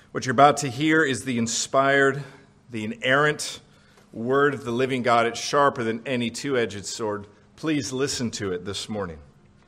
What you're about to hear is the inspired, the inerrant word of the living God. It's sharper than any two-edged sword. Please listen to it this morning.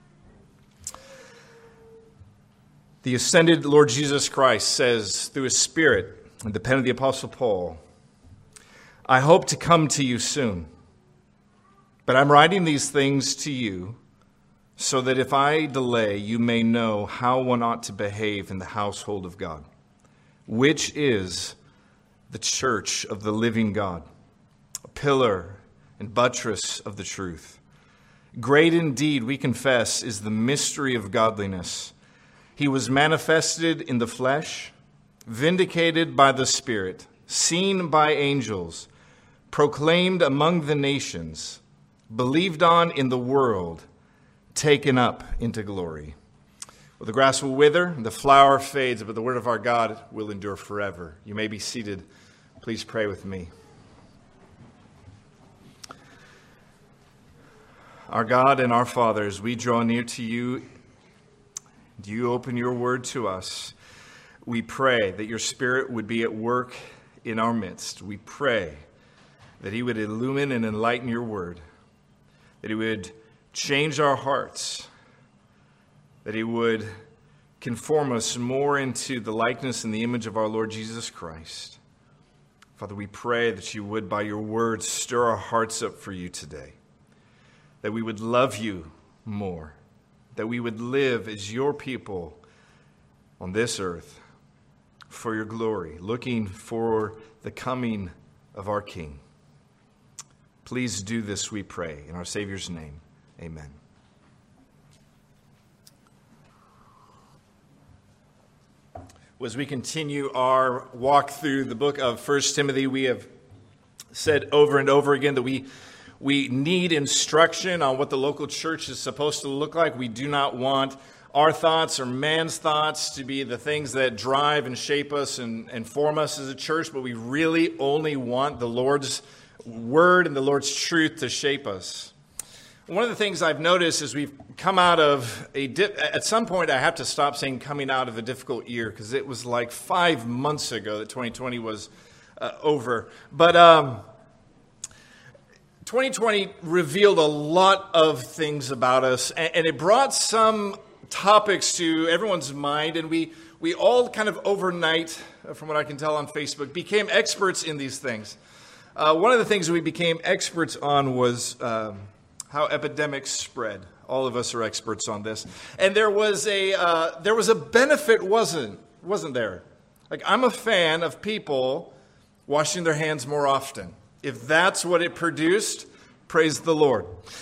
The ascended Lord Jesus Christ says through his Spirit, in the pen of the Apostle Paul, I hope to come to you soon, but I'm writing these things to you so that if I delay, you may know how one ought to behave in the household of God, which is the church of the living God, a pillar and buttress of the truth. Great indeed, we confess, is the mystery of godliness. He was manifested in the flesh, vindicated by the Spirit, seen by angels, proclaimed among the nations, believed on in the world, taken up into glory. Well, the grass will wither, the flower fades, but the word of our God will endure forever. You may be seated. Please pray with me. Our God and our Father, as we draw near to you, you open your word to us. We pray that your Spirit would be at work in our midst. We pray that he would illumine and enlighten your word, that he would change our hearts, that he would conform us more into the likeness and the image of our Lord Jesus Christ. Father, we pray that you would, by your word, stir our hearts up for you today, that we would love you more, that we would live as your people on this earth for your glory, looking for the coming of our King. Please do this, we pray, in our Savior's name. Amen. As we continue our walk through the book of 1 Timothy, we have said over and over again that we need instruction on what the local church is supposed to look like. We do not want our thoughts or man's thoughts to be the things that drive and shape us and form us as a church, but we really only want the Lord's word and the Lord's truth to shape us. One of the things I've noticed is we've come out of at some point I have to stop saying coming out of a difficult year, because it was like 5 months ago that 2020 was over. But 2020 revealed a lot of things about us, and it brought some topics to everyone's mind, and we all kind of overnight, from what I can tell on Facebook, became experts in these things. One of the things we became experts on was how epidemics spread. All of us are experts on this. And there was a benefit, wasn't there? Like, I'm a fan of people washing their hands more often. If that's what it produced, praise the Lord.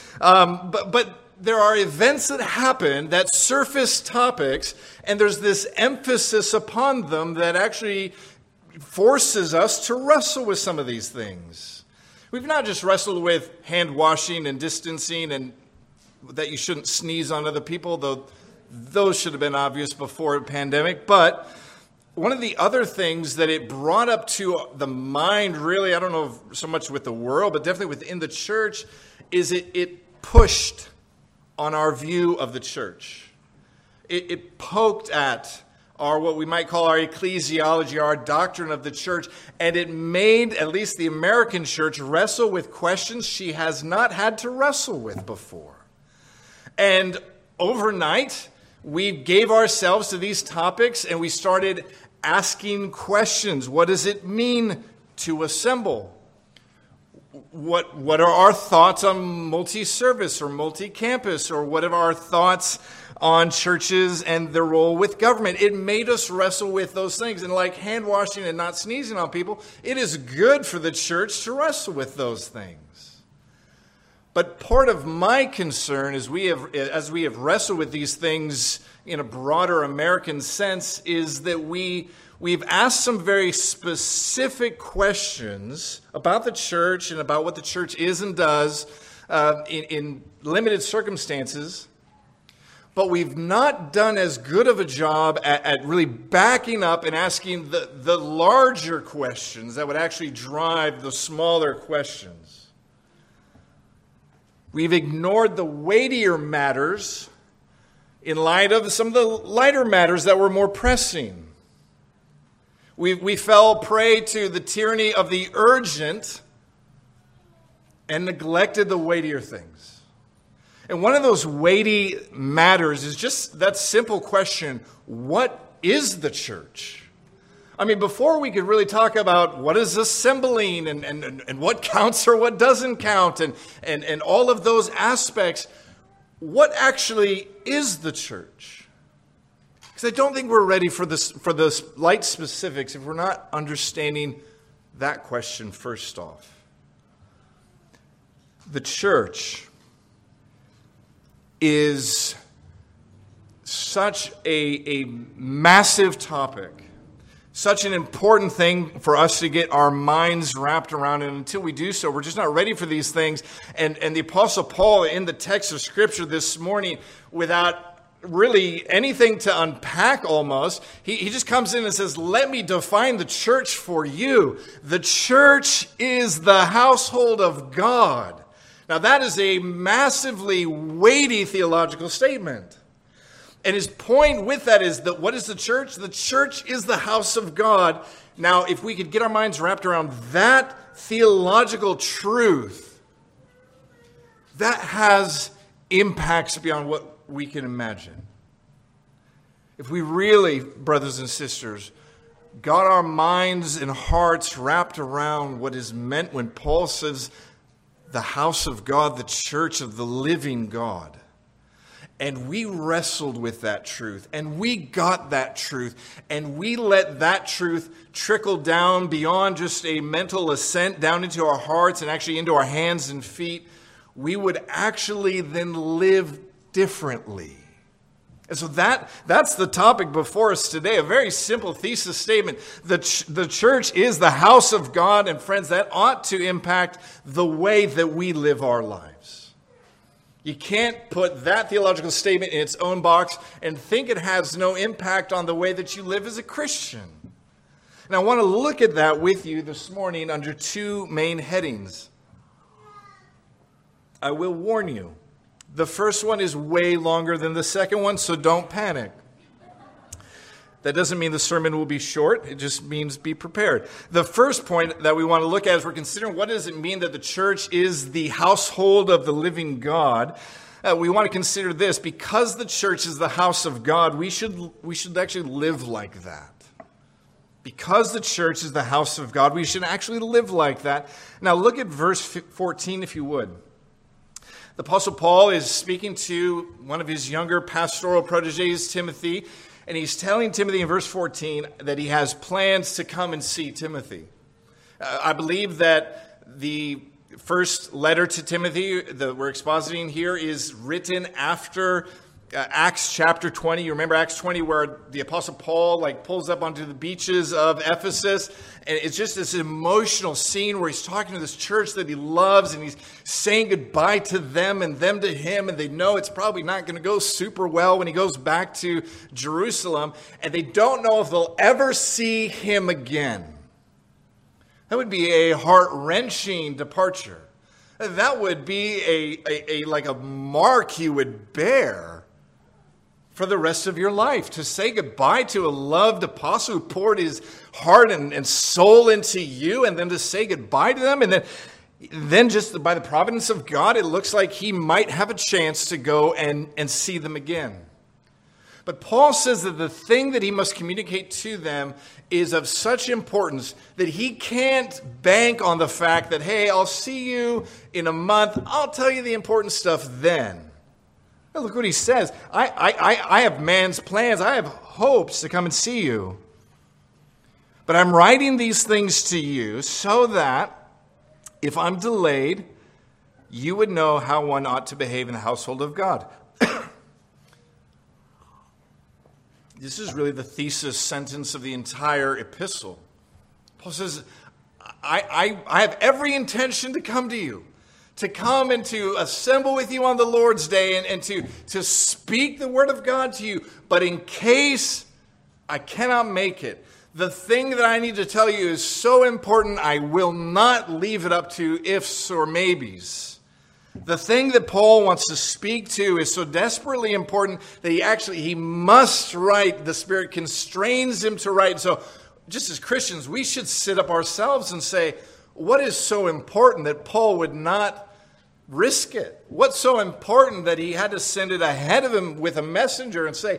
But there are events that happen that surface topics, and there's this emphasis upon them that actually forces us to wrestle with some of these things. We've not just wrestled with hand washing and distancing and that you shouldn't sneeze on other people, though those should have been obvious before the pandemic. But one of the other things that it brought up to the mind, really, I don't know so much with the world, but definitely within the church, is it pushed on our view of the church. It poked at our, what we might call our ecclesiology, our doctrine of the church, and it made at least the American church wrestle with questions she has not had to wrestle with before. And overnight, we gave ourselves to these topics and we started asking questions. What does it mean to assemble? What are our thoughts on multi-service or multi-campus? Or what are our thoughts on churches and their role with government? It made us wrestle with those things. And like hand washing and not sneezing on people, it is good for the church to wrestle with those things. But part of my concern as we have wrestled with these things in a broader American sense is that we've asked some very specific questions about the church and about what the church is and does in limited circumstances, but we've not done as good of a job at really backing up and asking the larger questions that would actually drive the smaller questions. We've ignored the weightier matters in light of some of the lighter matters that were more pressing. We fell prey to the tyranny of the urgent and neglected the weightier things. And one of those weighty matters is just that simple question, what is the church? I mean, before we could really talk about what is assembling and what counts or what doesn't count and all of those aspects, what actually is the church? Because I don't think we're ready for this light specifics if we're not understanding that question first off. The church is such a massive topic, such an important thing for us to get our minds wrapped around. And until we do so, we're just not ready for these things. And the Apostle Paul, in the text of Scripture this morning, without really anything to unpack almost, he just comes in and says, let me define the church for you. The church is the household of God. Now that is a massively weighty theological statement. And his point with that is that what is the church? The church is the house of God. Now, if we could get our minds wrapped around that theological truth, that has impacts beyond what we can imagine. If we really, brothers and sisters, got our minds and hearts wrapped around what is meant when Paul says the house of God, the church of the living God, and we wrestled with that truth, and we got that truth, and we let that truth trickle down beyond just a mental ascent down into our hearts and actually into our hands and feet, we would actually then live differently. And so that's the topic before us today, a very simple thesis statement. The church is the house of God, and friends, that ought to impact the way that we live our lives. You can't put that theological statement in its own box and think it has no impact on the way that you live as a Christian. And I want to look at that with you this morning under two main headings. I will warn you, the first one is way longer than the second one, so don't panic. That doesn't mean the sermon will be short. It just means be prepared. The first point that we want to look at is we're considering what does it mean that the church is the household of the living God. We want to consider this. Because the church is the house of God, we should actually live like that. Because the church is the house of God, we should actually live like that. Now look at verse 14 if you would. The Apostle Paul is speaking to one of his younger pastoral proteges, Timothy, and he's telling Timothy in verse 14 that he has plans to come and see Timothy. I believe that the first letter to Timothy that we're expositing here is written after Acts chapter 20. You remember Acts 20 where the Apostle Paul pulls up onto the beaches of Ephesus, and it's just this emotional scene where he's talking to this church that he loves, and he's saying goodbye to them and them to him, and they know it's probably not going to go super well when he goes back to Jerusalem, and they don't know if they'll ever see him again. That would be a heart-wrenching departure. That would be a mark you would bear for the rest of your life, to say goodbye to a loved apostle who poured his heart and soul into you, and then to say goodbye to them, and then just by the providence of God, it looks like he might have a chance to go and see them again. But Paul says that the thing that he must communicate to them is of such importance that he can't bank on the fact that, hey, I'll see you in a month, I'll tell you the important stuff then. Look what he says. I have man's plans. I have hopes to come and see you. But I'm writing these things to you so that if I'm delayed, you would know how one ought to behave in the household of God. This is really the thesis sentence of the entire epistle. Paul says, I have every intention to come to you, to come and to assemble with you on the Lord's day and to speak the word of God to you. But in case I cannot make it, the thing that I need to tell you is so important, I will not leave it up to ifs or maybes. The thing that Paul wants to speak to is so desperately important that he must write. The Spirit constrains him to write. So just as Christians, we should sit up ourselves and say, what is so important that Paul would not risk it? What's so important that he had to send it ahead of him with a messenger and say,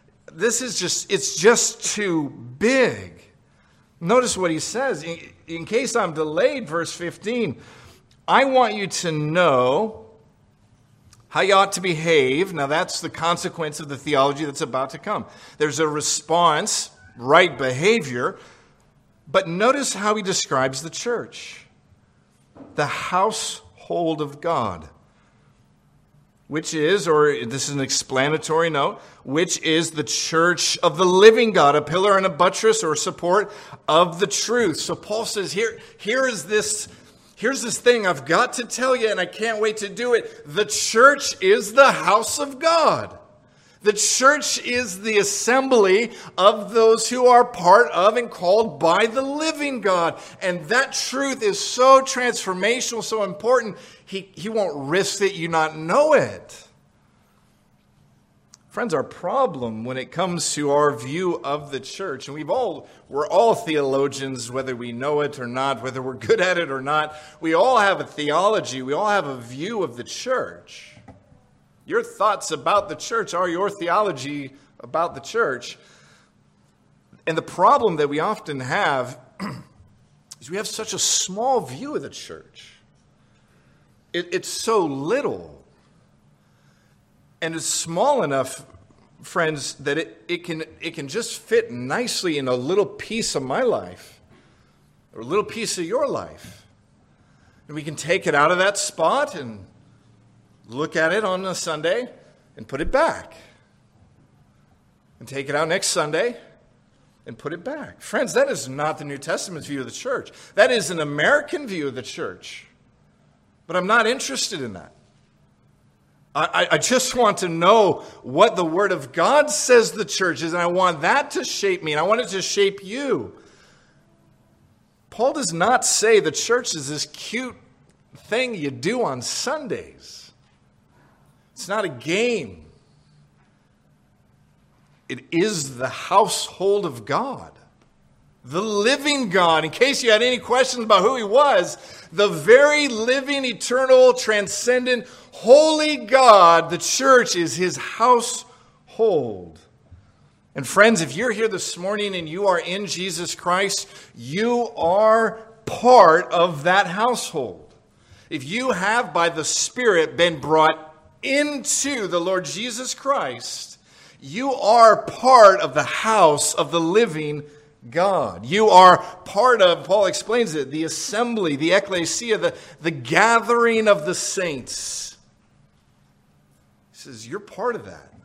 it's just too big. Notice what he says. In case I'm delayed, verse 15, I want you to know how you ought to behave. Now that's the consequence of the theology that's about to come. There's a response, right behavior, but notice how he describes the church. The household of God, which is, or this is an explanatory note, which is the church of the living God, a pillar and a buttress or support of the truth. So Paul says, here's this thing I've got to tell you, and I can't wait to do it. The church is the house of God. The church is the assembly of those who are part of and called by the living God. And that truth is so transformational, so important, he won't risk that you not know it. Friends, our problem when it comes to our view of the church, and we're all theologians, whether we know it or not, whether we're good at it or not, we all have a theology, we all have a view of the church. Your thoughts about the church are your theology about the church. And the problem that we often have is we have such a small view of the church. It's so little. And it's small enough, friends, that it can just fit nicely in a little piece of my life or a little piece of your life. And we can take it out of that spot and look at it on a Sunday and put it back. And take it out next Sunday and put it back. Friends, that is not the New Testament's view of the church. That is an American view of the church. But I'm not interested in that. I just want to know what the Word of God says the church is, and I want that to shape me, and I want it to shape you. Paul does not say the church is this cute thing you do on Sundays. It's not a game. It is the household of God, the living God. In case you had any questions about who he was, the very living, eternal, transcendent, holy God, the church is his household. And friends, if you're here this morning and you are in Jesus Christ, you are part of that household. If you have, by the Spirit, been brought into the Lord Jesus Christ, you are part of the house of the living God. You are part of, Paul explains it, the assembly, the ecclesia, the gathering of the saints. He says, you're part of that.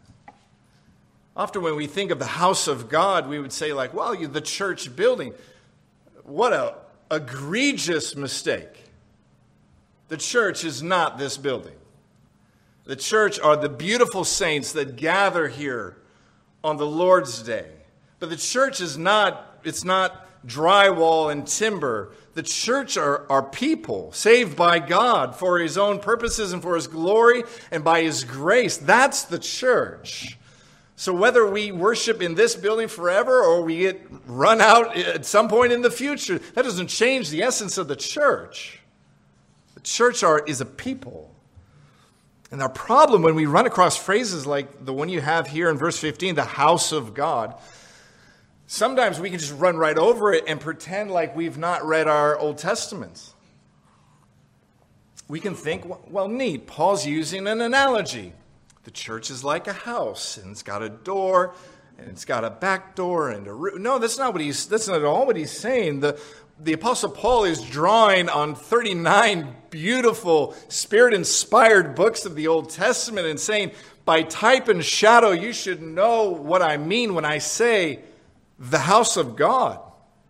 Often when we think of the house of God, we would say like, well, the church building. What a egregious mistake. The church is not this building. The church are the beautiful saints that gather here on the Lord's day. But the church is not, it's not drywall and timber. The church are people saved by God for his own purposes and for his glory and by his grace. That's the church. So whether we worship in this building forever or we get run out at some point in the future, that doesn't change the essence of the church. The church is a people. And our problem when we run across phrases like the one you have here in verse 15, the house of God, sometimes we can just run right over it and pretend like we've not read our Old Testaments. We can think, well, neat, Paul's using an analogy. The church is like a house, and it's got a door, and it's got a back door and a roof. No, that's not at all what he's saying. The Apostle Paul is drawing on 39 beautiful, Spirit-inspired books of the Old Testament and saying, by type and shadow, you should know what I mean when I say the house of God.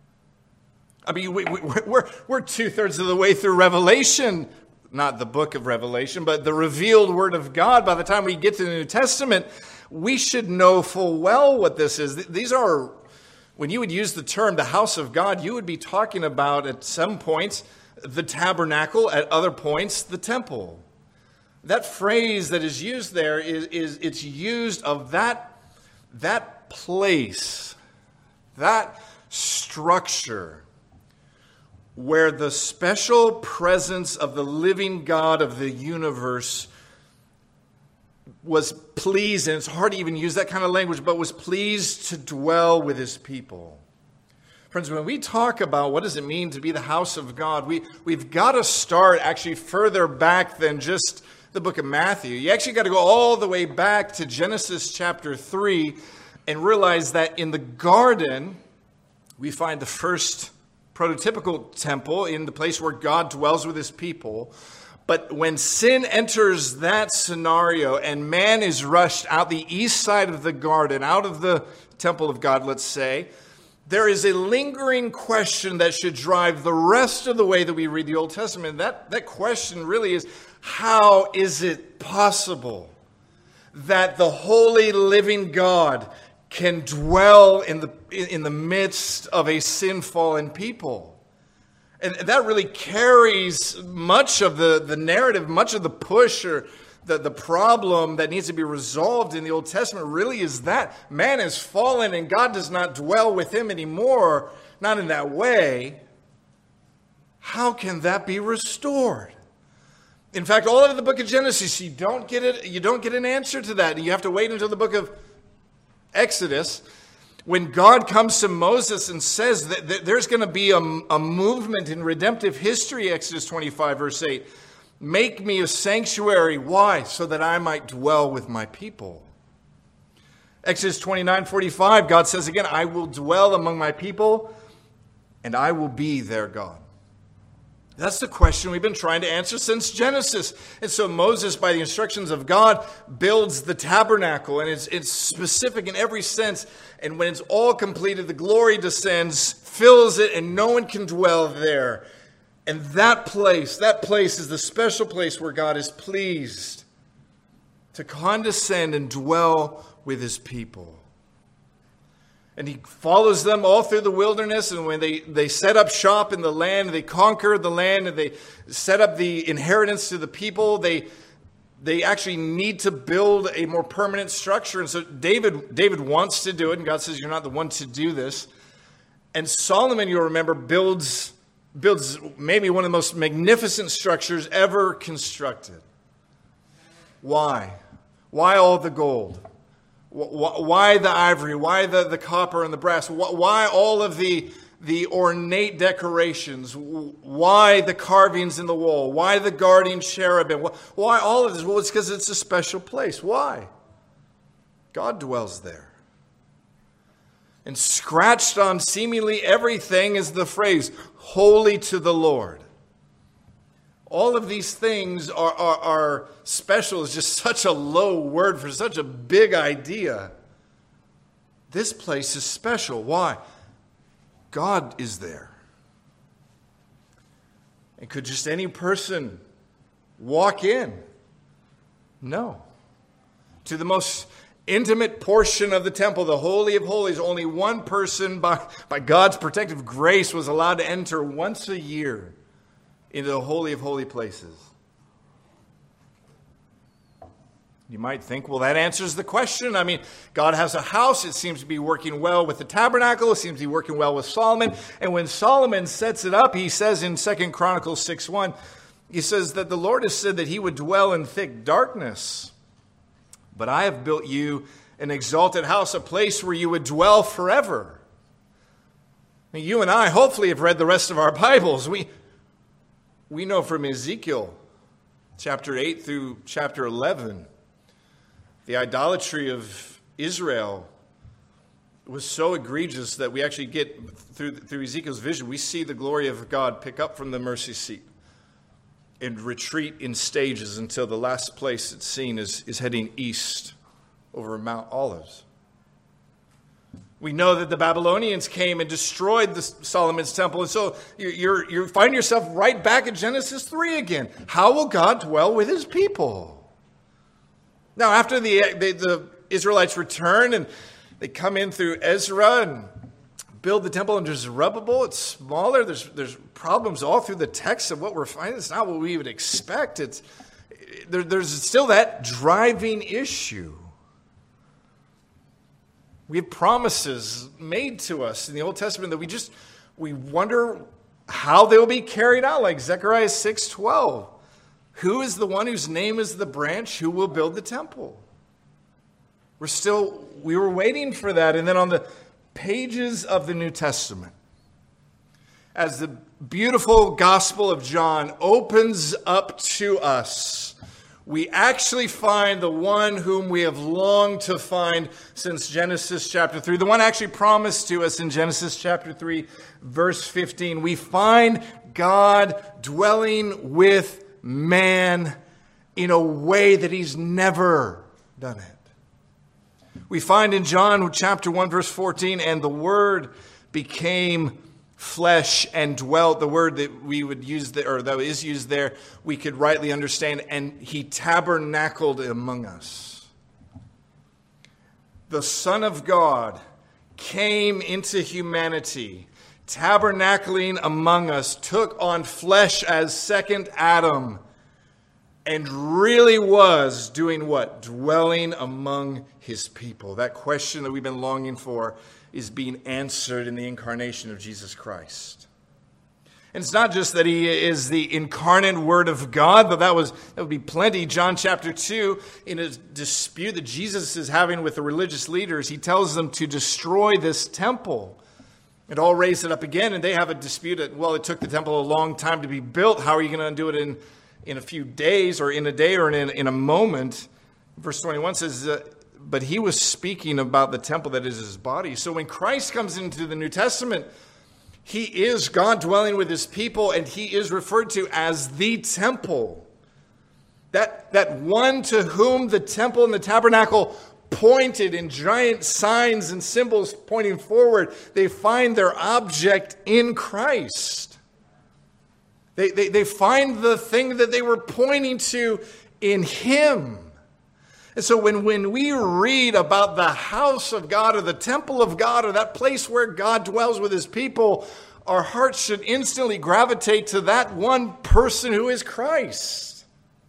I mean, we're two-thirds of the way through Revelation. Not the book of Revelation, but the revealed Word of God. By the time we get to the New Testament, we should know full well what this is. These are, when you would use the term the house of God, you would be talking about at some points the tabernacle, at other points the temple. That phrase that is used there it's used of that place, that structure where the special presence of the living God of the universe was pleased, and it's hard to even use that kind of language, but was pleased to dwell with his people. Friends, when we talk about what does it mean to be the house of God, we've got to start actually further back than just the book of Matthew. You actually got to go all the way back to Genesis chapter 3 and realize that in the garden, we find the first prototypical temple in the place where God dwells with his people. But when sin enters that scenario and man is rushed out the east side of the garden, out of the temple of God, let's say, there is a lingering question that should drive the rest of the way that we read the Old Testament. That question really is, how is it possible that the holy living God can dwell in the midst of a sin-fallen people? And that really carries much of the narrative, much of the push or the problem that needs to be resolved in the Old Testament really is that man has fallen and God does not dwell with him anymore, not in that way. How can that be restored? In fact, all of the book of Genesis, you don't get an answer to that. You have to wait until the book of Exodus, when God comes to Moses and says that there's going to be a movement in redemptive history, Exodus 25, verse 8. Make me a sanctuary. Why? So that I might dwell with my people. Exodus 29:45, God says again, I will dwell among my people and I will be their God. That's the question we've been trying to answer since Genesis. And so Moses, by the instructions of God, builds the tabernacle. And it's specific in every sense. And when it's all completed, the glory descends, fills it, and no one can dwell there. And that place is the special place where God is pleased to condescend and dwell with his people. And he follows them all through the wilderness. And when they set up shop in the land, they conquer the land, and they set up the inheritance to the people, they actually need to build a more permanent structure. And so David wants to do it, and God says, you're not the one to do this. And Solomon, you'll remember, builds maybe one of the most magnificent structures ever constructed. Why? Why all the gold? Why the ivory? Why the copper and the brass? Why all of the ornate decorations? Why the carvings in the wall? Why the guardian cherubim? Why all of this? Well, it's because it's a special place. Why? God dwells there. And scratched on seemingly everything is the phrase, holy to the Lord. All of these things are special. It's just such a low word for such a big idea. This place is special. Why? God is there. And could just any person walk in? No. To the most intimate portion of the temple, the Holy of Holies, only one person by God's protective grace was allowed to enter once a year into the Holy of Holy places. You might think, well, that answers the question. I mean, God has a house. It seems to be working well with the tabernacle. It seems to be working well with Solomon. And when Solomon sets it up, he says in 2 Chronicles 6:1, he says that the Lord has said that he would dwell in thick darkness. But I have built you an exalted house, a place where you would dwell forever. Now, you and I hopefully have read the rest of our Bibles. We know from Ezekiel chapter 8 through chapter 11, the idolatry of Israel was so egregious that we actually get, through Ezekiel's vision, we see the glory of God pick up from the mercy seat and retreat in stages until the last place it's seen is heading east over Mount Olives. We know that the Babylonians came and destroyed Solomon's temple. And so you find yourself right back at Genesis 3 again. How will God dwell with his people? Now, after the Israelites return and they come in through Ezra and build the temple under Zerubbabel, it's smaller. There's problems all through the text of what we're finding. It's not what we would expect. There's still that driving issue. We have promises made to us in the Old Testament that we wonder how they will be carried out, like Zechariah 6:12. Who is the one whose name is the branch who will build the temple? We were waiting for that. And then on the pages of the New Testament, as the beautiful Gospel of John opens up to us, we actually find the one whom we have longed to find since Genesis chapter 3, the one actually promised to us in Genesis chapter 3, verse 15. We find God dwelling with man in a way that he's never done it. We find in John chapter 1, verse 14, and the Word became flesh and dwelt. The word that we would use there, or that is used there, we could rightly understand, and he tabernacled among us. The Son of God came into humanity, tabernacling among us, took on flesh as second Adam, and really was doing what? Dwelling among his people. That question that we've been longing for is being answered in the incarnation of Jesus Christ. And it's not just that he is the incarnate Word of God, but that would be plenty. John chapter 2, in a dispute that Jesus is having with the religious leaders, he tells them to destroy this temple and all raise it up again. And they have a dispute that, well, it took the temple a long time to be built. How are you going to undo it in a few days, or in a day, or in a moment? Verse 21 says, but he was speaking about the temple that is his body. So when Christ comes into the New Testament, he is God dwelling with his people, and he is referred to as the temple. That one to whom the temple and the tabernacle pointed in giant signs and symbols pointing forward. They find their object in Christ. They find the thing that they were pointing to in him. And so when we read about the house of God, or the temple of God, or that place where God dwells with his people, our hearts should instantly gravitate to that one person who is Christ.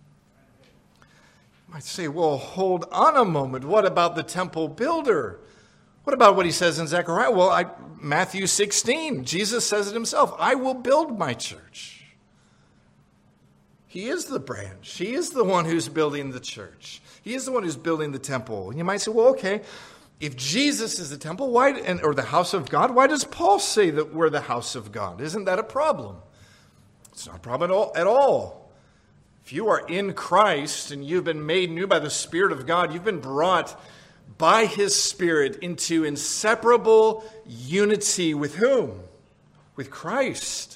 You might say, well, hold on a moment. What about the temple builder? What about what he says in Zechariah? Well, Matthew 16, Jesus says it himself, I will build my church. He is the branch. He is the one who's building the church. He is the one who's building the temple. And you might say, well, okay, if Jesus is the temple, or the house of God, why does Paul say that we're the house of God? Isn't that a problem? It's not a problem at all. If you are in Christ and you've been made new by the Spirit of God, you've been brought by his Spirit into inseparable unity with whom? With Christ.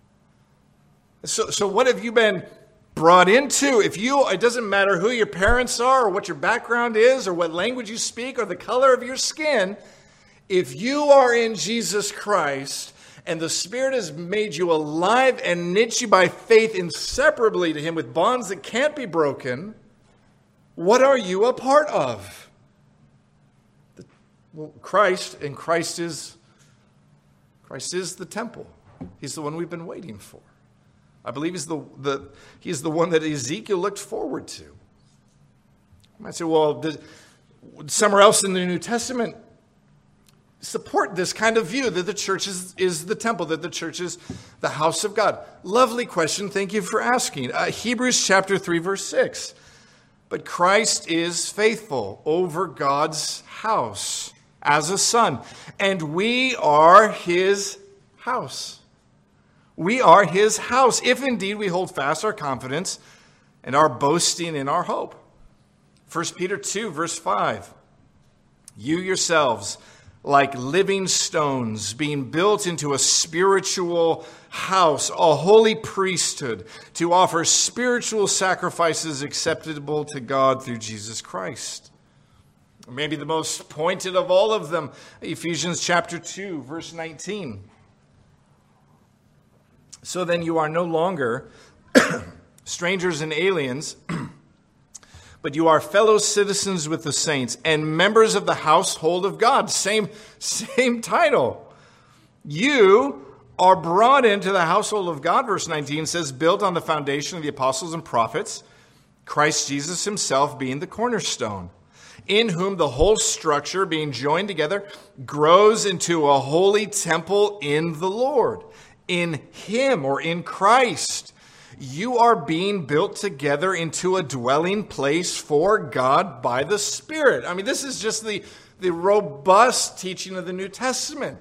So what have you been brought into? It doesn't matter who your parents are, or what your background is, or what language you speak, or the color of your skin. If you are in Jesus Christ, and the Spirit has made you alive and knit you by faith inseparably to him with bonds that can't be broken, what are you a part of? Well, Christ, and Christ is the temple. He's the one we've been waiting for. I believe he's the one that Ezekiel looked forward to. You might say, well, somewhere else in the New Testament support this kind of view that the church is the temple, that the church is the house of God. Lovely question. Thank you for asking. Hebrews chapter 3, verse 6. But Christ is faithful over God's house as a son, and we are his house. We are his house, if indeed we hold fast our confidence and our boasting in our hope. 1 Peter 2, verse 5. You yourselves, like living stones, being built into a spiritual house, a holy priesthood, to offer spiritual sacrifices acceptable to God through Jesus Christ. Maybe the most pointed of all of them, Ephesians chapter 2, verse 19. So then you are no longer strangers and aliens, but you are fellow citizens with the saints and members of the household of God. Same title. You are brought into the household of God, verse 19 says, built on the foundation of the apostles and prophets, Christ Jesus himself being the cornerstone, in whom the whole structure, being joined together, grows into a holy temple in the Lord. In him, or in Christ, you are being built together into a dwelling place for God by the Spirit. I mean, this is just the robust teaching of the New Testament.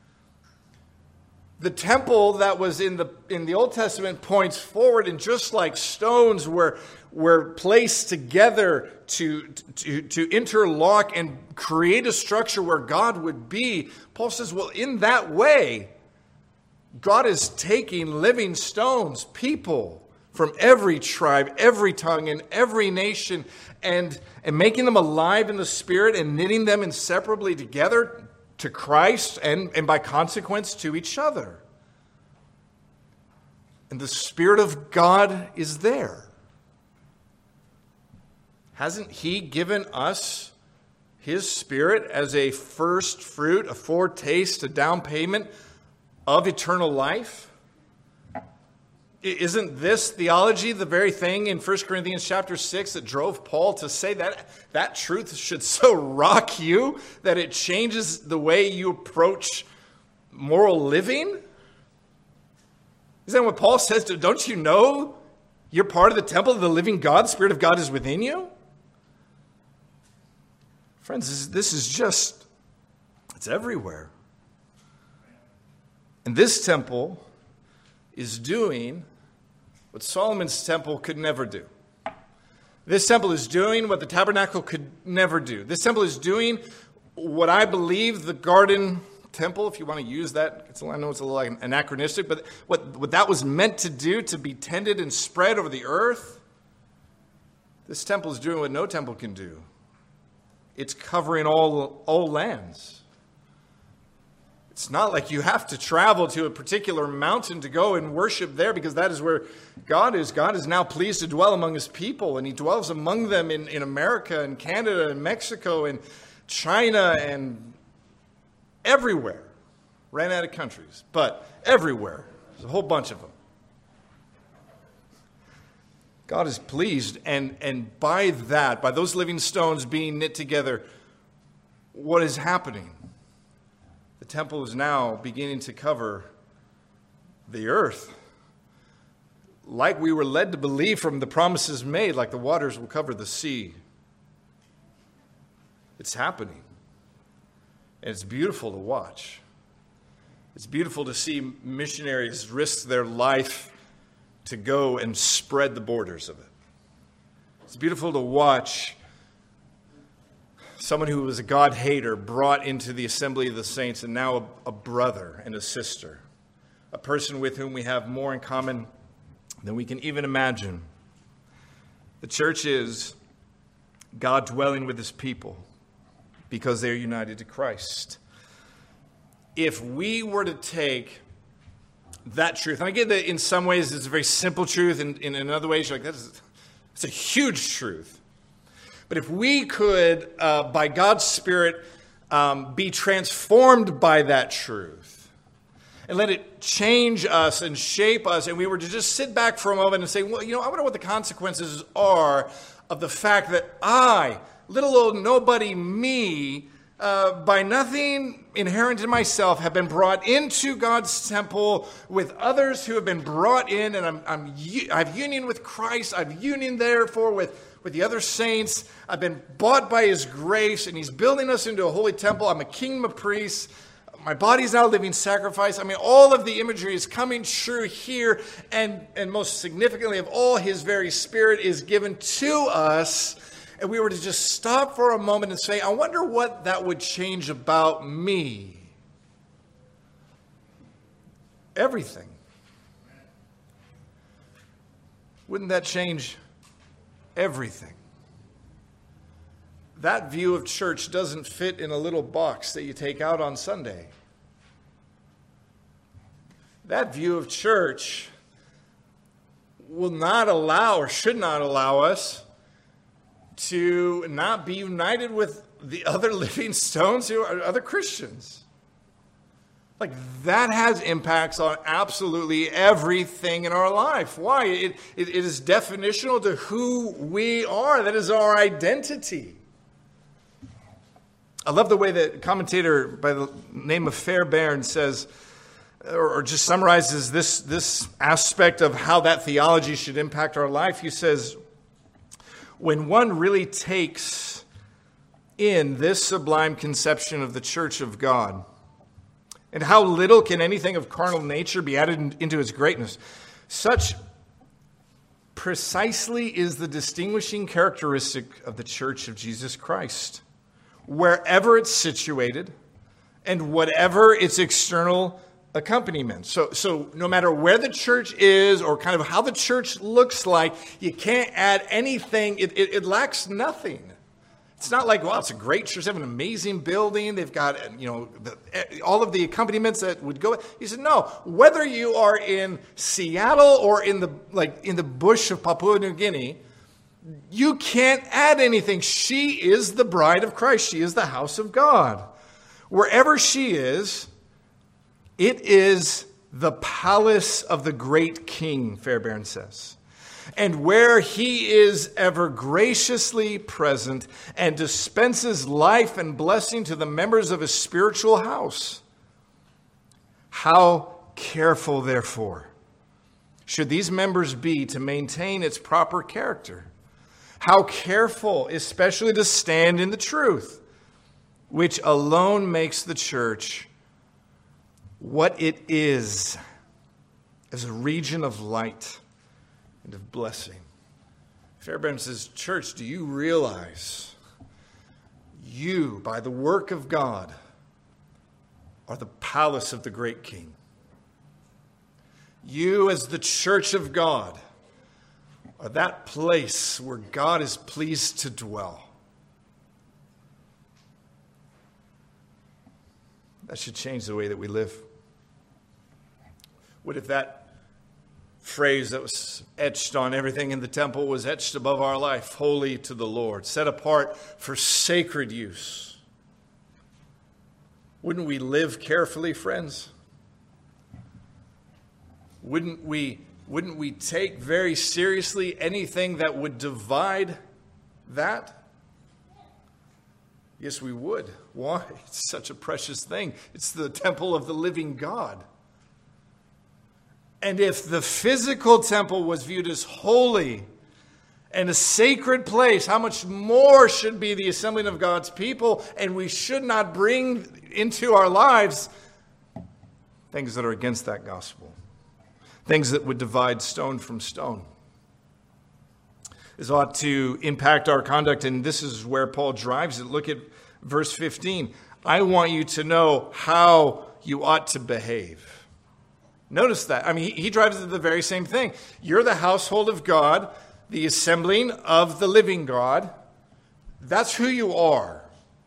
The temple that was in the Old Testament points forward, and just like stones were placed together to interlock and create a structure where God would be, Paul says, well, in that way, God is taking living stones, people from every tribe, every tongue, and every nation, and making them alive in the Spirit and knitting them inseparably together to Christ and by consequence to each other. And the Spirit of God is there. Hasn't He given us His Spirit as a first fruit, a foretaste, a down payment of eternal life? Isn't this theology the very thing in 1 Corinthians chapter 6 that drove Paul to say that truth should so rock you that it changes the way you approach moral living? Isn't that what Paul says? Don't you know you're part of the temple of the living God? The Spirit of God is within you? Friends, this is just, it's everywhere. And this temple is doing what Solomon's temple could never do. This temple is doing what the tabernacle could never do. This temple is doing what I believe the garden temple, if you want to use that, I know it's a little anachronistic, but what that was meant to do, to be tended and spread over the earth, this temple is doing what no temple can do. It's covering all lands. It's not like you have to travel to a particular mountain to go and worship there, because that is where God is. God is now pleased to dwell among His people, and He dwells among them in America and Canada and Mexico and China and everywhere. Ran out of countries, but everywhere. There's a whole bunch of them. God is pleased, and by that, by those living stones being knit together, what is happening? The temple is now beginning to cover the earth. Like we were led to believe from the promises made, like the waters will cover the sea. It's happening. And it's beautiful to watch. It's beautiful to see missionaries risk their life to go and spread the borders of it. It's beautiful to watch someone who was a God hater brought into the assembly of the saints, and now a brother and a sister, a person with whom we have more in common than we can even imagine. The church is God dwelling with His people because they're united to Christ. If we were to take that truth, and I get that in some ways it's a very simple truth, and in other ways you're like, it's a huge truth. But if we could, by God's Spirit, be transformed by that truth and let it change us and shape us, and we were to just sit back for a moment and say, well, I wonder what the consequences are of the fact that I, little old nobody me, by nothing inherent in myself, have been brought into God's temple with others who have been brought in, and I've union with Christ. I've union, therefore, with the other saints. I've been bought by His grace, and He's building us into a holy temple. I'm a kingdom of priests. My body's now a living sacrifice. I mean, all of the imagery is coming true here, and most significantly of all, His very Spirit is given to us. And we were to just stop for a moment and say, I wonder what that would change about me. Everything. Wouldn't that change everything? That view of church doesn't fit in a little box that you take out on Sunday. That view of church will not allow, or should not allow us, to not be united with the other living stones who are other Christians. Like, that has impacts on absolutely everything in our life. Why? It is definitional to who we are. That is our identity. I love the way that a commentator by the name of Fairbairn says, or just summarizes this aspect of how that theology should impact our life. He says, when one really takes in this sublime conception of the church of God, and how little can anything of carnal nature be added into its greatness, such precisely is the distinguishing characteristic of the Church of Jesus Christ. Wherever it's situated and whatever its external accompaniment. So no matter where the church is or kind of how the church looks like, you can't add anything. It lacks nothing. It's not like, well, it's a great church. They have an amazing building. They've got, all of the accompaniments that would go. He said, no, whether you are in Seattle or in the bush of Papua New Guinea, you can't add anything. She is the bride of Christ. She is the house of God. Wherever she is, it is the palace of the great king, Fairbairn says. And where he is ever graciously present and dispenses life and blessing to the members of his spiritual house. How careful, therefore, should these members be to maintain its proper character? How careful, especially to stand in the truth, which alone makes the church what it is, as a region of light and of blessing. Fairbairn says, church, do you realize you, by the work of God, are the palace of the great king? You, as the church of God, are that place where God is pleased to dwell. That should change the way that we live. What if that phrase that was etched on everything in the temple was etched above our life? Holy to the Lord, set apart for sacred use. Wouldn't we live carefully, friends? Wouldn't we take very seriously anything that would divide that? Yes, we would. Why? It's such a precious thing. It's the temple of the living God. And if the physical temple was viewed as holy and a sacred place, how much more should be the assembling of God's people? And we should not bring into our lives things that are against that gospel. Things that would divide stone from stone. This ought to impact our conduct, and this is where Paul drives it. Look at verse 15. I want you to know how you ought to behave. Notice that. I mean, he drives at the very same thing. You're the household of God, the assembling of the living God. That's who you are.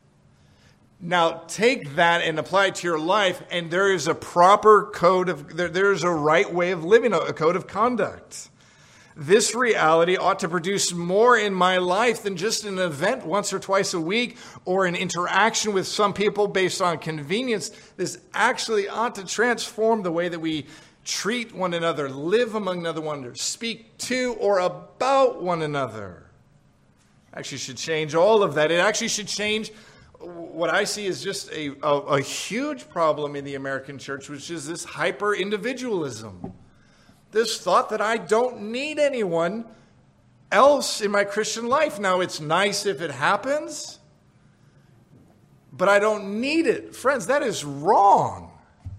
Now, take that and apply it to your life, and there is a proper code of, there's a right way of living, a code of conduct. This reality ought to produce more in my life than just an event once or twice a week or an interaction with some people based on convenience. This actually ought to transform the way that we treat one another, live among one another, speak to or about one another. Actually should change all of that. It actually should change what I see is just a huge problem in the American church, which is this hyper-individualism. This thought that I don't need anyone else in my Christian life. Now, it's nice if it happens, but I don't need it. Friends, that is wrong.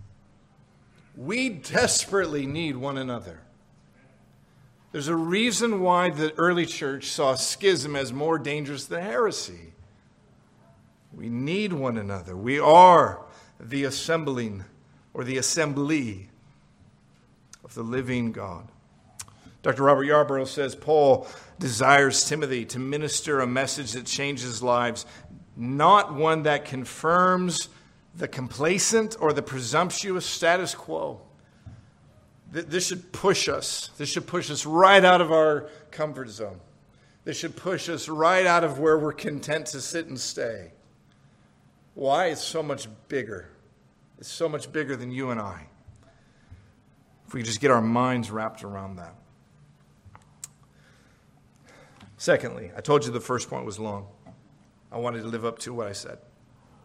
We desperately need one another. There's a reason why the early church saw schism as more dangerous than heresy. We need one another. We are the assembling or the assembly of the living God. Dr. Robert Yarborough says Paul desires Timothy to minister a message that changes lives, not one that confirms the complacent or the presumptuous status quo. This should push us. This should push us right out of our comfort zone. This should push us right out of where we're content to sit and stay. Why? It's so much bigger. It's so much bigger than you and I. If we just get our minds wrapped around that. Secondly, I told you the first point was long. I wanted to live up to what I said.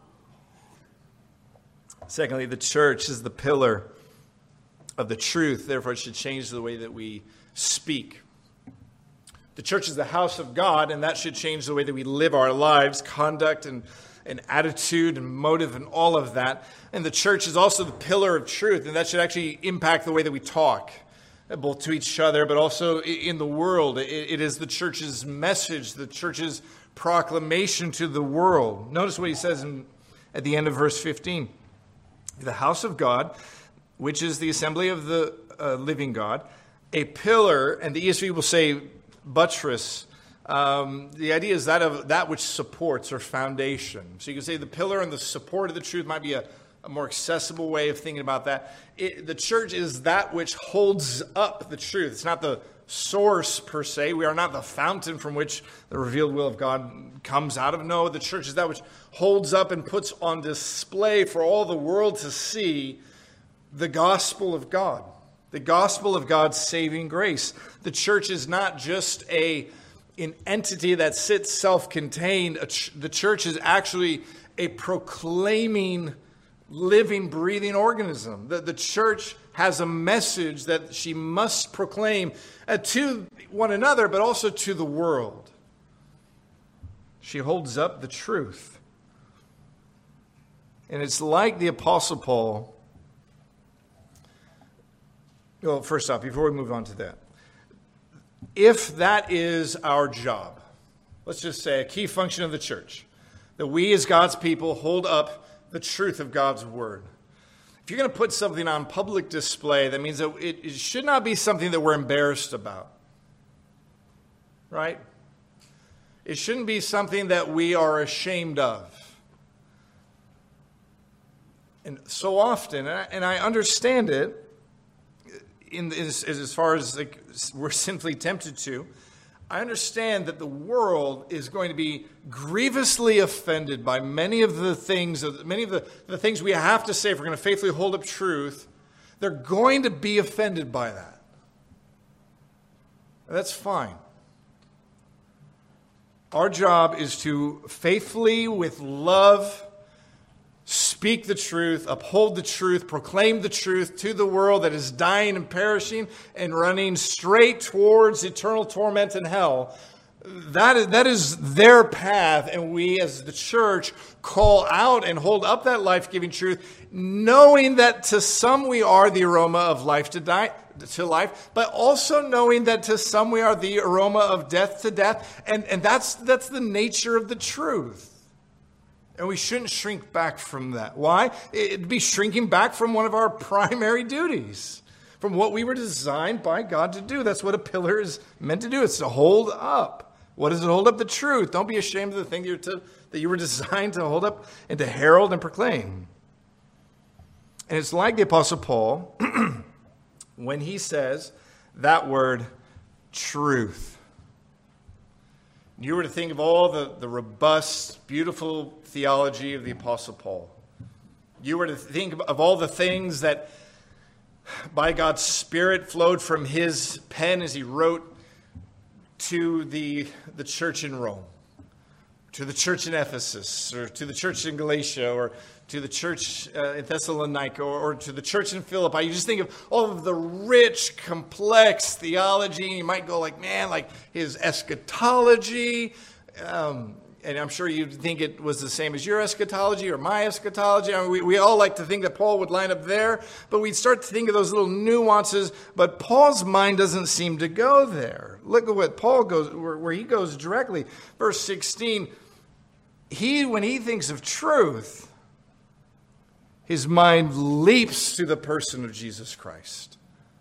Secondly, the church is the pillar of the truth. Therefore, it should change the way that we speak. The church is the house of God, and that should change the way that we live our lives, conduct and attitude and motive and all of that. And the church is also the pillar of truth, and that should actually impact the way that we talk, both to each other, but also in the world. It is the church's message, the church's proclamation to the world. Notice what he says at the end of verse 15. The house of God, which is the assembly of the living God, a pillar, and the ESV will say buttress. The idea is that of that which supports or foundation. So you can say the pillar and the support of the truth might be a more accessible way of thinking about that. The church is that which holds up the truth. It's not the source per se. We are not the fountain from which the revealed will of God comes out of. No, the church is that which holds up and puts on display for all the world to see the gospel of God. The gospel of God's saving grace. The church is not just an entity that sits self-contained. The church is actually a proclaiming, living, breathing organism. The church has a message that she must proclaim to one another, but also to the world. She holds up the truth. And it's like the Apostle Paul. Well, first off, before we move on to that, if that is our job, let's just say a key function of the church, that we as God's people hold up the truth of God's word. If you're going to put something on public display, that means that it should not be something that we're embarrassed about. Right? It shouldn't be something that we are ashamed of. And so often, and I understand it, as far as we're simply tempted to, I understand that the world is going to be grievously offended by many of the things we have to say if we're going to faithfully hold up truth. They're going to be offended by that. That's fine. Our job is to faithfully, with love, speak the truth, uphold the truth, proclaim the truth to the world that is dying and perishing and running straight towards eternal torment and hell. That is their path, and we as the church call out and hold up that life-giving truth, knowing that to some we are the aroma of life to life, but also knowing that to some we are the aroma of death to death, and that's the nature of the truth. And we shouldn't shrink back from that. Why? It'd be shrinking back from one of our primary duties, from what we were designed by God to do. That's what a pillar is meant to do. It's to hold up. What does it hold up? The truth. Don't be ashamed of the thing that you were designed to hold up and to herald and proclaim. And it's like the Apostle Paul when he says that word, truth. You were to think of all the robust, beautiful theology of the Apostle Paul. You were to think of all the things that by God's Spirit flowed from his pen as he wrote to the church in Rome, to the church in Ephesus, or to the church in Galatia, or to the church in Thessalonica, or to the church in Philippi. You just think of all of the rich, complex theology, and you might go like, man, like his eschatology, and I'm sure you'd think it was the same as your eschatology or my eschatology. I mean, we all like to think that Paul would line up there, but we start to think of those little nuances, but Paul's mind doesn't seem to go there. Look at what Paul goes, where he goes directly. Verse 16, when he thinks of truth, his mind leaps to the person of Jesus Christ.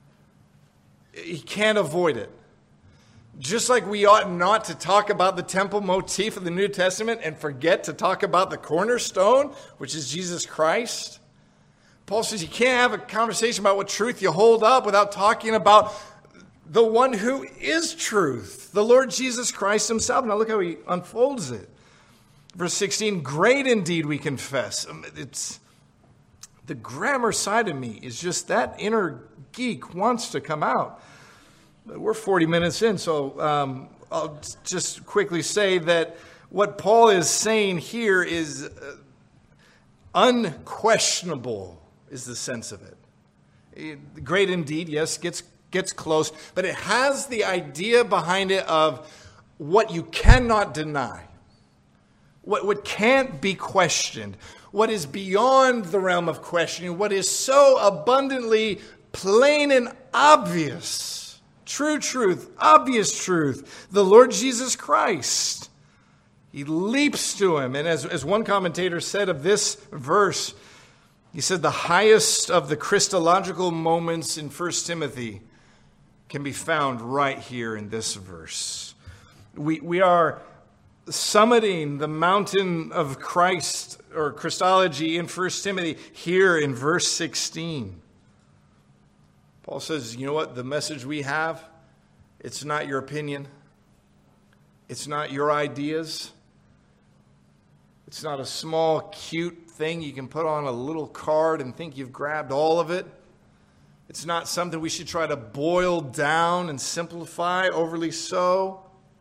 He can't avoid it. Just like we ought not to talk about the temple motif of the New Testament and forget to talk about the cornerstone, which is Jesus Christ. Paul says you can't have a conversation about what truth you hold up without talking about the one who is truth, the Lord Jesus Christ himself. Now look how he unfolds it. Verse 16, great indeed we confess. It's the grammar side of me is just that inner geek wants to come out. We're 40 minutes in, so I'll just quickly say that what Paul is saying here is Unquestionable is the sense of it. Great indeed, yes, gets close, but it has the idea behind it of what you cannot deny, what can't be questioned, what is beyond the realm of questioning, what is so abundantly plain and obvious, true truth, obvious truth, the Lord Jesus Christ. He leaps to him, and as one commentator said of this verse, he said the highest of the Christological moments in 1 Timothy can be found right here in this verse. We are summiting the mountain of Christ or Christology in 1 Timothy here in verse 16. Paul says, you know what? The message we have, it's not your opinion. It's not your ideas. It's not a small, cute thing you can put on a little card and think you've grabbed all of it. It's not something we should try to boil down and simplify, overly so.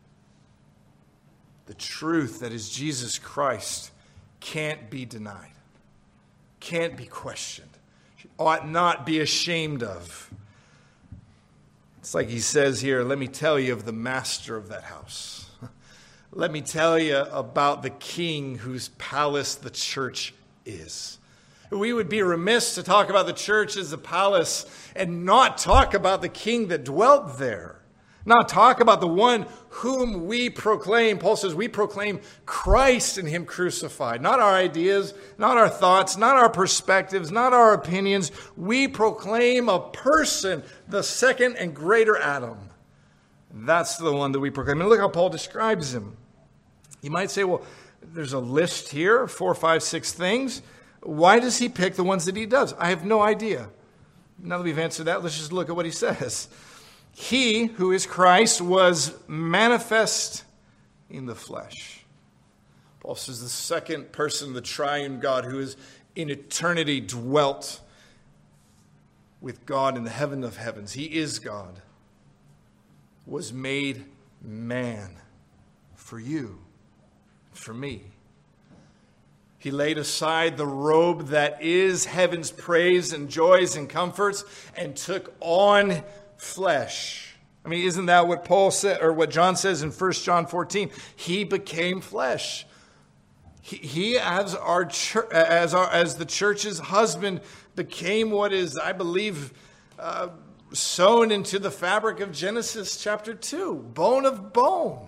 The truth that is Jesus Christ can't be denied, can't be questioned, ought not be ashamed of. It's like he says here, let me tell you of the master of that house. Let me tell you about the king whose palace the church is. We would be remiss to talk about the church as a palace and not talk about the king that dwelt there. Not talk about the one whom we proclaim. Paul says we proclaim Christ and him crucified. Not our ideas, not our thoughts, not our perspectives, not our opinions. We proclaim a person, the second and greater Adam. That's the one that we proclaim. And look how Paul describes him. You might say, well, there's a list here, 4, 5, 6 things. Why does he pick the ones that he does? I have no idea. Now that we've answered that, let's just look at what he says. He, who is Christ, was manifest in the flesh. Paul says the second person of the triune God who is in eternity dwelt with God in the heaven of heavens. He is God. Was made man for you, for me. He laid aside the robe that is heaven's praise and joys and comforts and took on flesh. I mean, isn't that what Paul said, or what John says in 1 John 14? He became flesh. He as the church's husband became what is, I believe, sewn into the fabric of Genesis chapter 2, bone of bone,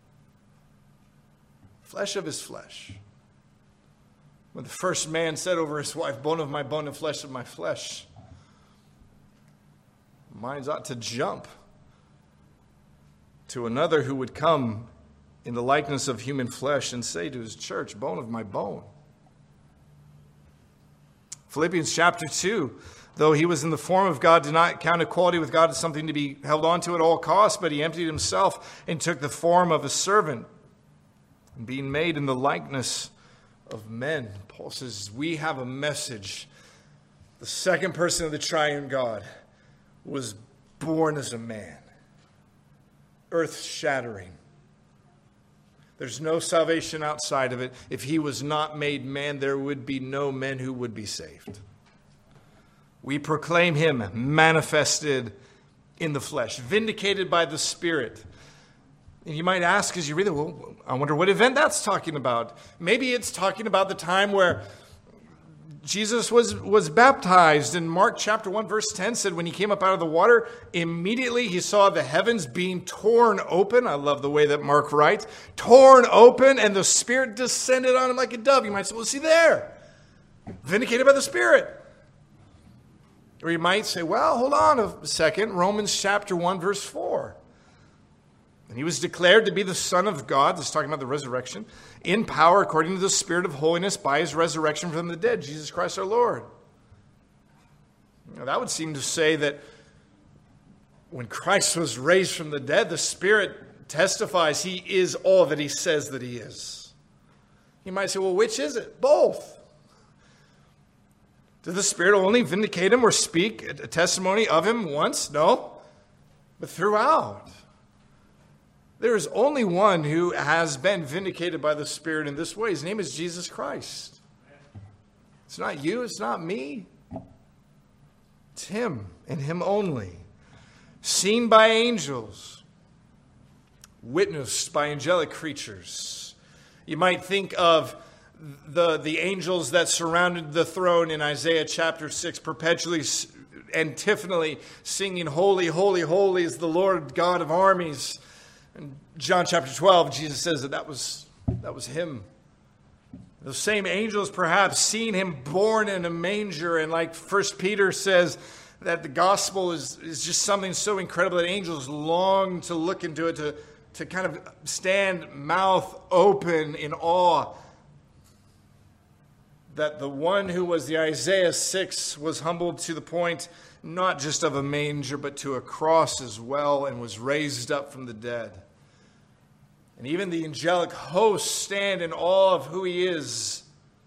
flesh of his flesh. When the first man said over his wife, bone of my bone and flesh of my flesh, minds ought to jump to another who would come in the likeness of human flesh and say to his church, bone of my bone. Philippians chapter 2, though he was in the form of God, did not count equality with God as something to be held on to at all costs, but he emptied himself and took the form of a servant, and being made in the likeness of men. Paul says, we have a message. The second person of the triune God was born as a man. Earth-shattering. There's no salvation outside of it. If he was not made man, there would be no men who would be saved. We proclaim him manifested in the flesh, vindicated by the Spirit. And you might ask as you read it, well, I wonder what event that's talking about. Maybe it's talking about the time where Jesus was baptized. And Mark chapter 1 verse 10 said when he came up out of the water, immediately he saw the heavens being torn open. I love the way that Mark writes. Torn open, and the Spirit descended on him like a dove. You might say, well, see there. Vindicated by the Spirit. Or you might say, well, hold on a second. Romans chapter 1 verse 4. And he was declared to be the Son of God, this is talking about the resurrection, in power according to the Spirit of holiness by his resurrection from the dead, Jesus Christ our Lord. Now, that would seem to say that when Christ was raised from the dead, the Spirit testifies he is all that he says that he is. You might say, well, which is it? Both. Did the Spirit only vindicate him or speak a testimony of him once? No, but throughout. There is only one who has been vindicated by the Spirit in this way. His name is Jesus Christ. It's not you, it's not me. It's him and him only. Seen by angels, witnessed by angelic creatures. You might think of the angels that surrounded the throne in Isaiah chapter 6, perpetually, antiphonally singing, "Holy, holy, holy is the Lord God of armies." In John chapter 12, Jesus says that was him. Those same angels perhaps seeing him born in a manger, and like 1 Peter says, that the gospel is just something so incredible that angels long to look into it, to kind of stand mouth open in awe. That the one who was the Isaiah 6 was humbled to the point not just of a manger, but to a cross as well, and was raised up from the dead. And even the angelic hosts stand in awe of who he is.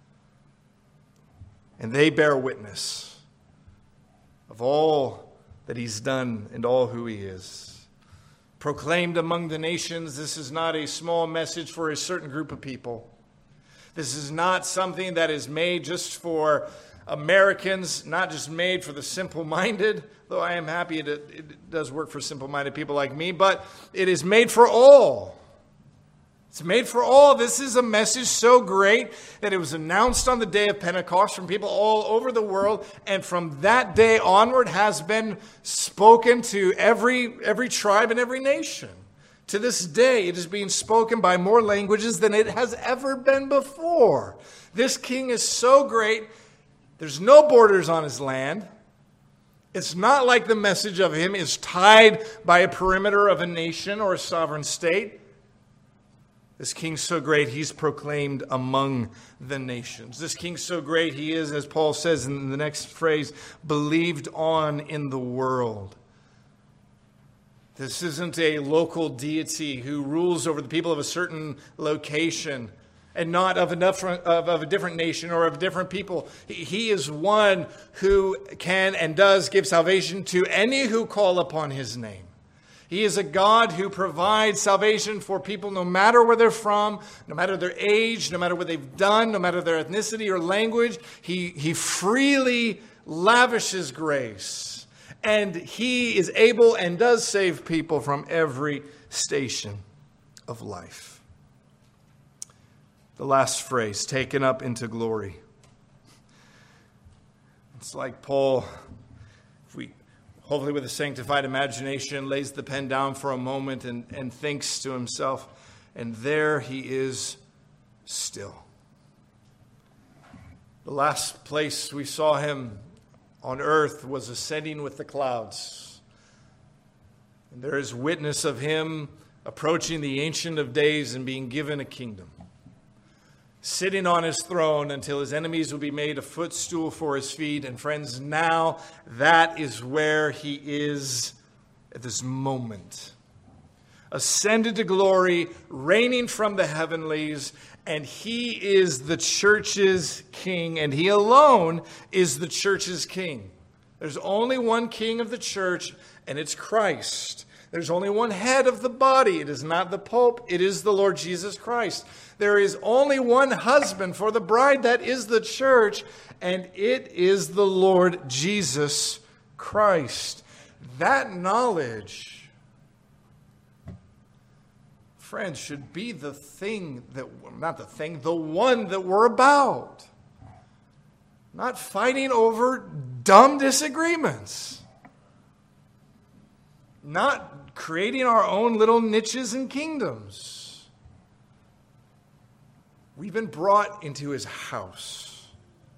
And they bear witness of all that he's done and all who he is. Proclaimed among the nations, this is not a small message for a certain group of people. This is not something that is made just for Americans, not just made for the simple-minded, though I am happy it does work for simple-minded people like me, but it is made for all. It's made for all. This is a message so great that it was announced on the day of Pentecost from people all over the world, and from that day onward has been spoken to every tribe and every nation. To this day, it is being spoken by more languages than it has ever been before. This king is so great, there's no borders on his land. It's not like the message of him is tied by a perimeter of a nation or a sovereign state. This king's so great, he's proclaimed among the nations. This king's so great, he is, as Paul says in the next phrase, believed on in the world. This isn't a local deity who rules over the people of a certain location and not of a different nation or of a different people. He is one who can and does give salvation to any who call upon his name. He is a God who provides salvation for people no matter where they're from, no matter their age, no matter what they've done, no matter their ethnicity or language. He freely lavishes grace. And he is able and does save people from every station of life. The last phrase, taken up into glory. It's like Paul, hopefully with a sanctified imagination, lays the pen down for a moment and thinks to himself, and there he is still. The last place we saw him on earth was ascending with the clouds. And there is witness of him approaching the Ancient of Days and being given a kingdom, sitting on his throne until his enemies will be made a footstool for his feet. And friends, now that is where he is at this moment. Ascended to glory, reigning from the heavenlies, and he is the church's king, and he alone is the church's king. There's only one king of the church, and it's Christ. There's only one head of the body. It is not the Pope. It is the Lord Jesus Christ. There is only one husband for the bride. That is the church. And it is the Lord Jesus Christ. That knowledge, friends, should be the one that we're about. Not fighting over dumb disagreements. Not creating our own little niches and kingdoms. We've been brought into his house.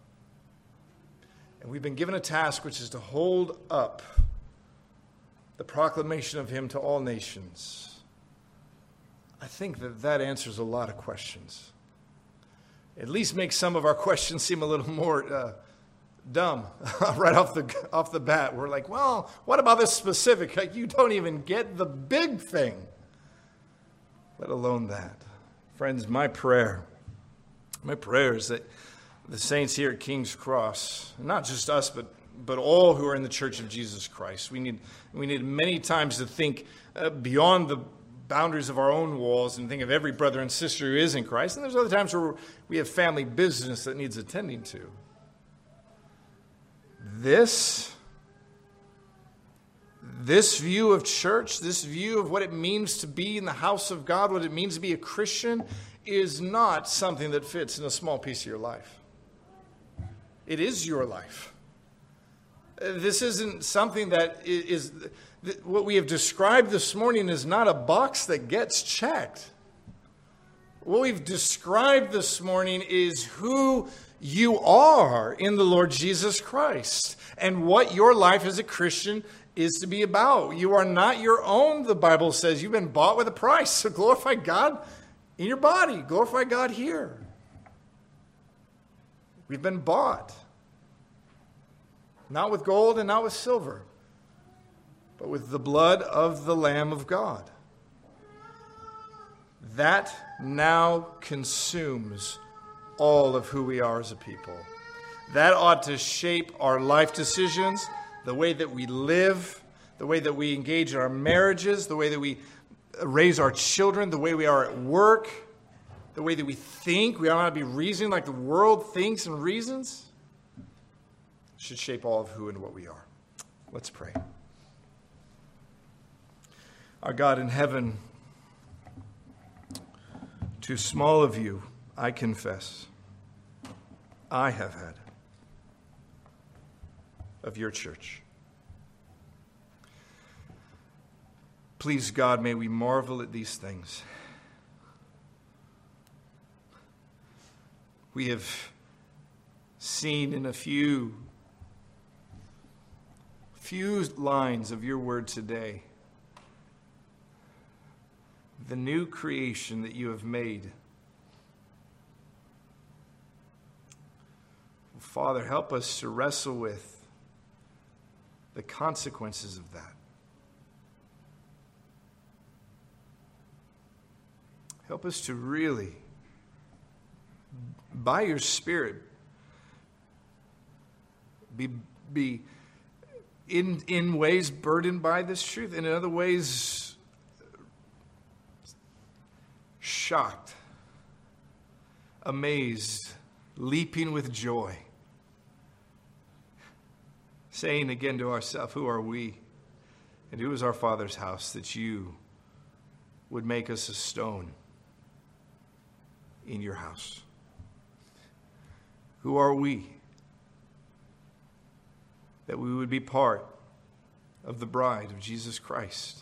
And we've been given a task, which is to hold up the proclamation of him to all nations. I think that answers a lot of questions. At least makes some of our questions seem a little more dumb right off the bat. We're like, well, what about this specific? Like, you don't even get the big thing, let alone that. Friends, my prayer is that the saints here at King's Cross, not just us, but all who are in the Church of Jesus Christ, we need many times to think beyond the boundaries of our own walls and think of every brother and sister who is in Christ. And there's other times where we have family business that needs attending to. this view of church, this view of what it means to be in the house of God, what it means to be a Christian, is not something that fits in a small piece of your life. It is your life. This isn't something that is what we have described this morning is not a box that gets checked. What we've described this morning is who you are in the Lord Jesus Christ and what your life as a Christian is to be about. You are not your own, the Bible says. You've been bought with a price. So glorify God in your body. Glorify God here. We've been bought. Not with gold and not with silver, but with the blood of the Lamb of God. That now consumes all of who we are as a people. That ought to shape our life decisions, the way that we live, the way that we engage in our marriages, the way that we raise our children, the way we are at work, the way that we think. We ought not be reasoning like the world thinks and reasons. It should shape all of who and what we are. Let's pray. Our God in heaven, too small of you, I confess, I have had of your church. Please, God, may we marvel at these things. We have seen in a few lines of your word today the new creation that you have made. Father, help us to wrestle with the consequences of that. Help us to really, by your Spirit, be in ways burdened by this truth, and in other ways shocked, amazed, leaping with joy, saying again to ourselves, who are we and who is our Father's house that you would make us a stone in your house? Who are we that we would be part of the bride of Jesus Christ?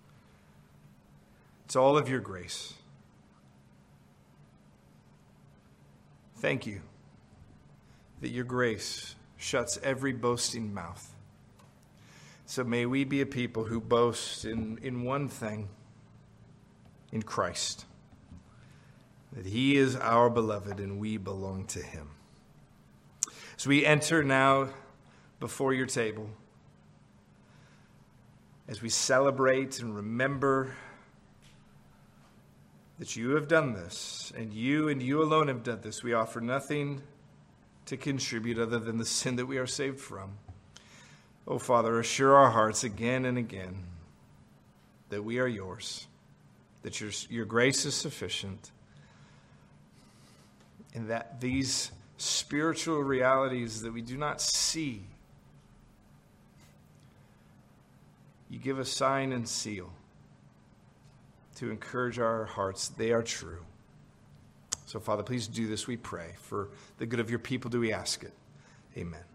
It's all of your grace. Thank you that your grace shuts every boasting mouth. So may we be a people who boast in one thing, in Christ, that he is our beloved and we belong to him. As we enter now before your table, as we celebrate and remember that you have done this, and you alone have done this, we offer nothing to contribute other than the sin that we are saved from. Oh, Father, assure our hearts again and again that we are yours, that your grace is sufficient, and that these spiritual realities that we do not see, you give a sign and seal to encourage our hearts. They are true. So, Father, please do this, we pray. For the good of your people do we ask it. Amen.